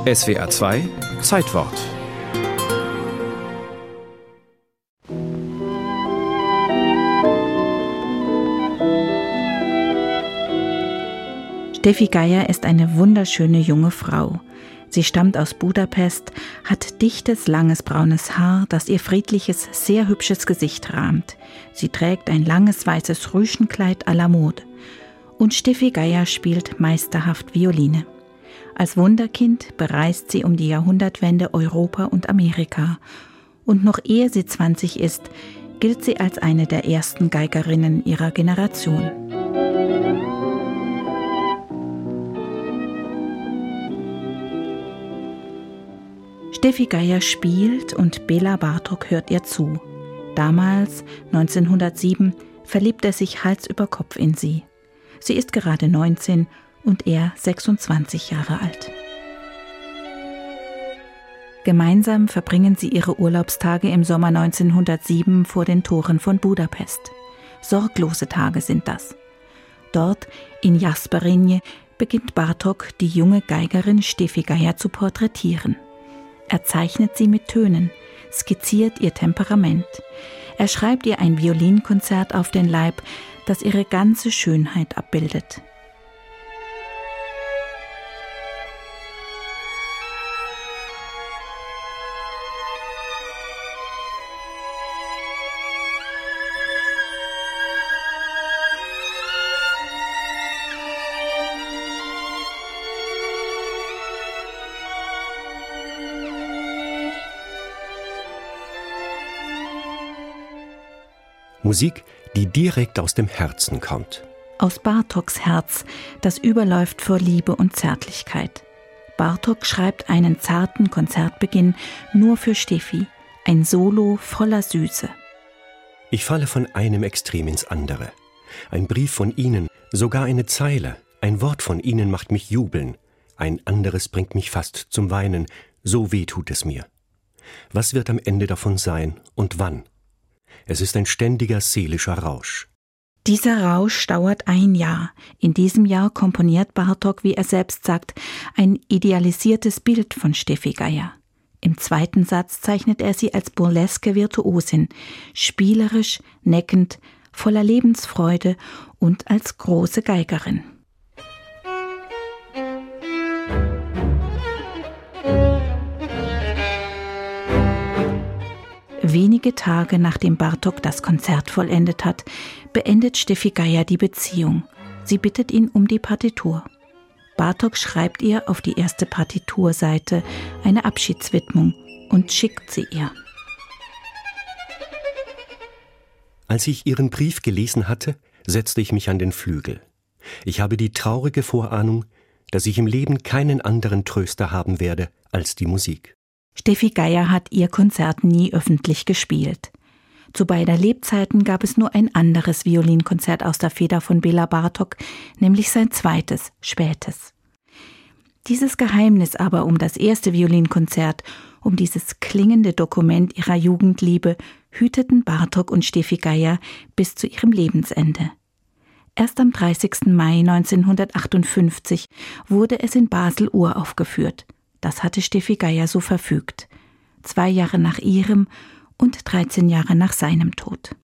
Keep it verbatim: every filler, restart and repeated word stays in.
S W R zwei Zeitwort. Steffi Geier ist eine wunderschöne junge Frau. Sie stammt aus Budapest, hat dichtes, langes braunes Haar, das ihr friedliches, sehr hübsches Gesicht rahmt. Sie trägt ein langes weißes Rüschenkleid à la Mode. Und Steffi Geier spielt meisterhaft Violine. Als Wunderkind bereist sie um die Jahrhundertwende Europa und Amerika. Und noch ehe sie zwanzig ist, gilt sie als eine der ersten Geigerinnen ihrer Generation. Steffi Geier spielt und Bela Bartók hört ihr zu. Damals, neunzehnhundertsieben, verliebt er sich Hals über Kopf in sie. Sie ist gerade neunzehn und er sechsundzwanzig Jahre alt. Gemeinsam verbringen sie ihre Urlaubstage im Sommer neunzehnhundertsieben vor den Toren von Budapest. Sorglose Tage sind das. Dort, in Jászberény, beginnt Bartók, die junge Geigerin Steffi Geier zu porträtieren. Er zeichnet sie mit Tönen, skizziert ihr Temperament. Er schreibt ihr ein Violinkonzert auf den Leib, das ihre ganze Schönheit abbildet. Musik, die direkt aus dem Herzen kommt. Aus Bartóks Herz, das überläuft vor Liebe und Zärtlichkeit. Bartók schreibt einen zarten Konzertbeginn nur für Steffi, ein Solo voller Süße. Ich falle von einem Extrem ins andere. Ein Brief von Ihnen, sogar eine Zeile, ein Wort von Ihnen macht mich jubeln. Ein anderes bringt mich fast zum Weinen, so weh tut es mir. Was wird am Ende davon sein und wann? Es ist ein ständiger seelischer Rausch. Dieser Rausch dauert ein Jahr. In diesem Jahr komponiert Bartók, wie er selbst sagt, ein idealisiertes Bild von Steffi Geier. Im zweiten Satz zeichnet er sie als burleske Virtuosin, spielerisch, neckend, voller Lebensfreude und als große Geigerin. Wenige Tage nachdem Bartók das Konzert vollendet hat, beendet Steffi Geier die Beziehung. Sie bittet ihn um die Partitur. Bartók schreibt ihr auf die erste Partiturseite eine Abschiedswidmung und schickt sie ihr. Als ich Ihren Brief gelesen hatte, setzte ich mich an den Flügel. Ich habe die traurige Vorahnung, dass ich im Leben keinen anderen Tröster haben werde als die Musik. Steffi Geier hat ihr Konzert nie öffentlich gespielt. Zu beider Lebzeiten gab es nur ein anderes Violinkonzert aus der Feder von Bela Bartók, nämlich sein zweites, spätes. Dieses Geheimnis aber um das erste Violinkonzert, um dieses klingende Dokument ihrer Jugendliebe, hüteten Bartók und Steffi Geier bis zu ihrem Lebensende. Erst am dreißigsten Mai neunzehnhundertachtundfünfzig wurde es in Basel uraufgeführt. Das hatte Steffi Geier so verfügt. Zwei Jahre nach ihrem und dreizehn Jahre nach seinem Tod.